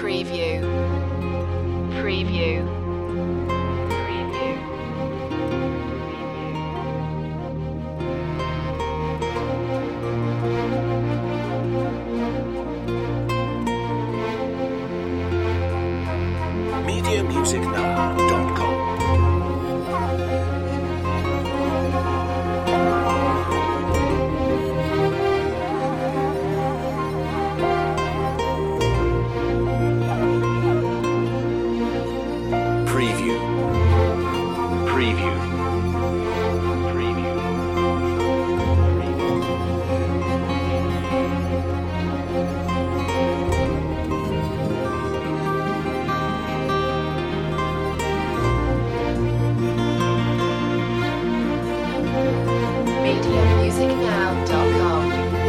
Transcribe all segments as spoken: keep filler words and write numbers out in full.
Preview. Preview. Preview. media music now dot com Preview. Preview. Preview. media music now dot com.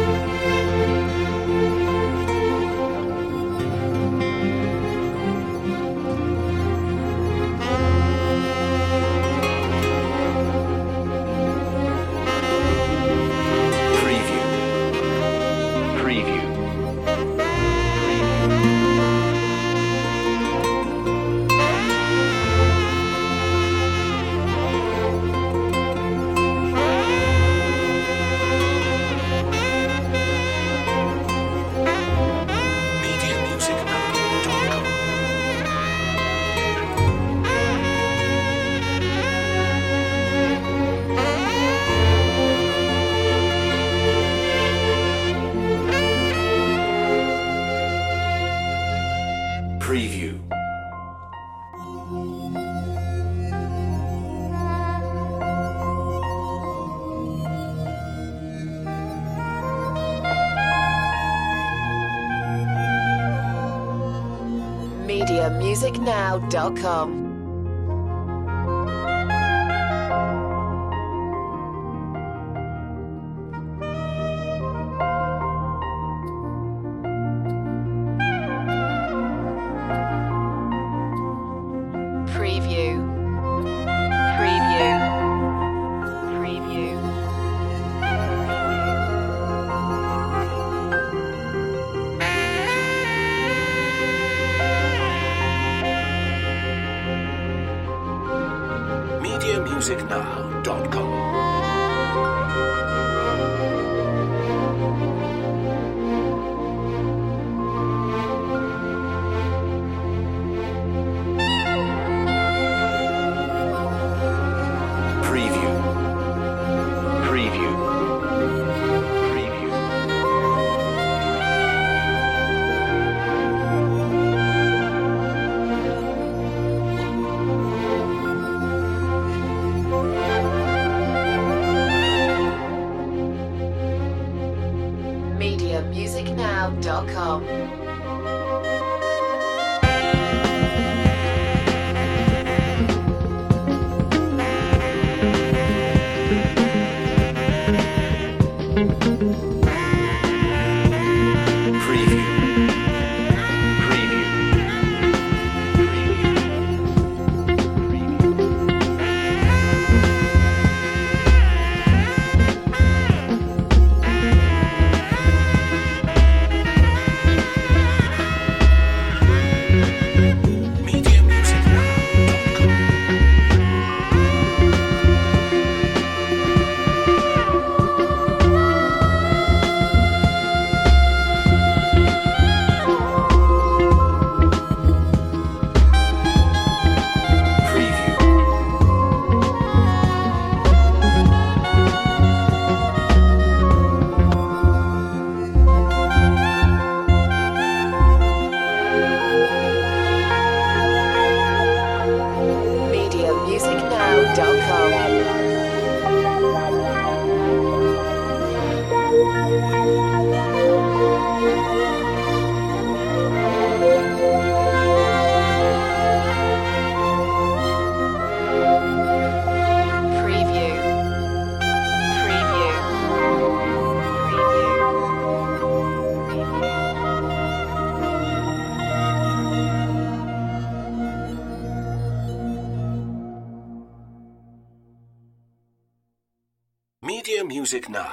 Preview. Preview. media music now dot com Preview. media music now dot com. Preview. Preview. Preview. media music now dot com Preview. Preview. Preview. media music now dot com. Preview. Preview. media music now dot com Preview. media music now dot com. Preview. Preview. media music now